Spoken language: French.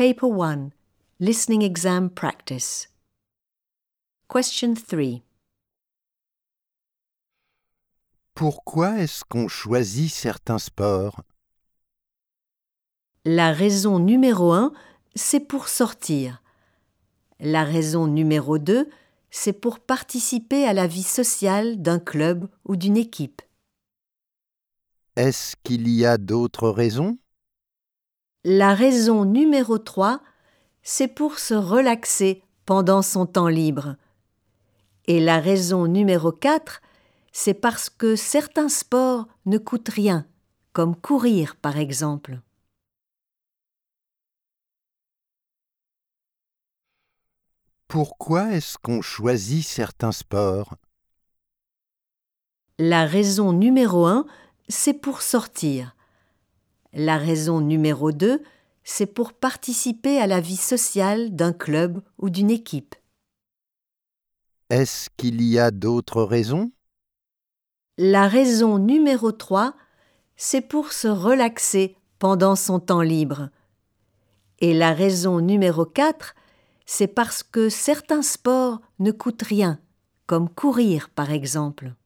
Paper 1, Listening Exam Practice. Question 3. Pourquoi est-ce qu'on choisit certains sports? La raison numéro 1, c'est pour sortir. La raison numéro 2, c'est pour participer à la vie sociale d'un club ou d'une équipe. Est-ce qu'il y a d'autres raisons? La raison numéro 3, c'est pour se relaxer pendant son temps libre. Et la raison numéro 4, c'est parce que certains sports ne coûtent rien, comme courir par exemple. Pourquoi est-ce qu'on choisit certains sports? La raison numéro 1, c'est pour sortir. La raison numéro 2, c'est pour participer à la vie sociale d'un club ou d'une équipe. Est-ce qu'il y a d'autres raisons? La raison numéro 3, c'est pour se relaxer pendant son temps libre. Et la raison numéro 4, c'est parce que certains sports ne coûtent rien, comme courir par exemple.